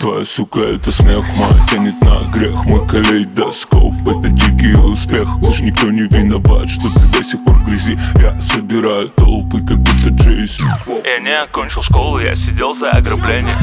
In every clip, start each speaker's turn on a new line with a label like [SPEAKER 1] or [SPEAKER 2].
[SPEAKER 1] Твоя сука, это смех мой, тянет на грех. Мой калейдоскоп, это дикий успех. Уж никто не виноват, что ты до сих пор в грязи. Я собираю толпы, как будто Джейси.
[SPEAKER 2] Я не окончил школу, я сидел за ограбление.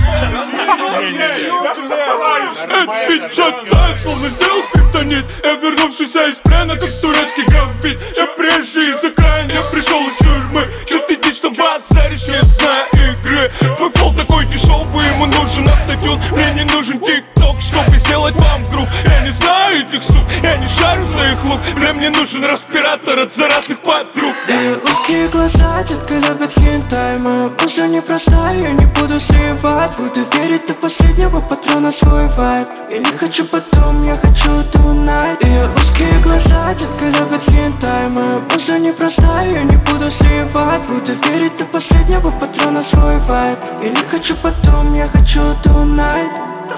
[SPEAKER 1] Ведь час так, словно сделал скриптонит. Я вернувшийся из плена, как турецкий гамбит. Я приезжий из окраин, я пришел из тюрьмы. Чё ты дичь, что бацаришь, не зная игры. Твой флоу такой дешевый, ему нужен автотюн. Мне не нужен тик-ток, чтобы сделать вам грув. Я не знаю этих сук, я не шарю за их лук. Мне нужен респиратор от заразных подруг.
[SPEAKER 3] Узкие глаза, детка любит хентай. Моя пузо непростая, я не буду сливать. Буду верить до последнего патрона свой вайб. Я не хочу потом, я хочу tonight. Ее узкие глаза, детка любит хентай. Моя пузо непростая, я не буду сливать. Буду верить до последнего патрона свой вайб. Я не хочу потом, я хочу tonight.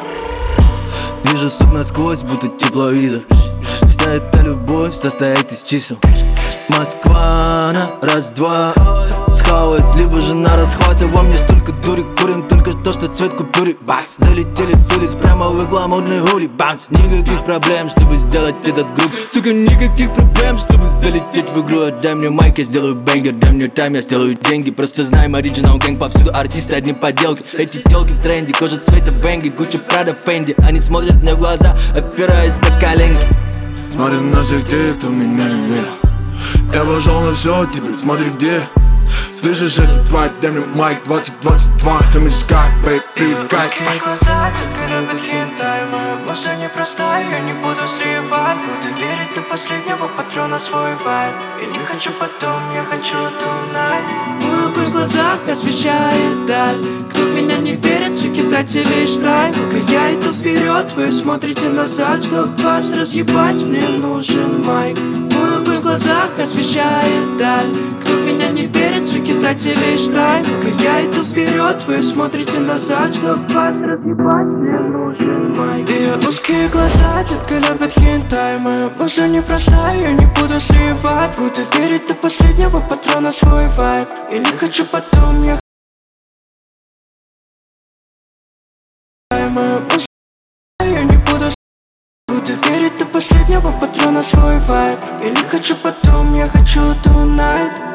[SPEAKER 4] Вижу сук насквозь, будто тепловизор. Вся эта любовь состоит из чисел. Москва на раз-два схавает, либо же на расхват. И во мне столько дури, курим только то, что цвет купюры. Бакс, залетели с улиц прямо в гламурный хули. Бамс, никаких проблем, чтобы сделать этот групп. Сука, никаких проблем, чтобы залететь в игру. Отдай мне майк, я сделаю бенгер. Дай мне тайм, я сделаю деньги. Просто знаем, оригинал гэнг, повсюду артисты, одни поделки. Эти телки в тренде, кожа цвета бенги, Гуччи, Прада, Фенди. Они смотрят мне в глаза, опираясь на коленки.
[SPEAKER 5] Смотрю на всех тех, кто меня не верил. Я пошел на все, теперь смотри где. Слышишь этот вайб, дай мне майк 2022. Let me sky, baby, привыкай.
[SPEAKER 3] Узкие глаза, детка любит хентай. Моя муза непростая, я не буду сливать. Буду верить до последнего патрона свой вайб. Я не хочу потом, я хочу tonight. Мой огонь в глазах освещает даль. Кто в меня не верит, суки, дайте лишь дай. Пока я иду вперед, вы смотрите назад. Чтоб вас разъебать, мне нужен майк. Мой огонь в глазах освещает даль. Кто в меня не верит, суки, дайте лишь дай. Пока я иду вперед, вы смотрите назад. Чтоб вас разъебать, мне нужен майк. Ее узкие глаза, детка любит хентай. Моя муза непростая, я не буду сливать. Буду верить до последнего патрона свой вайб. Я не хочу потом, я буду верить до последнего патрона свой вайб. Я не хочу потом, я хочу tonight.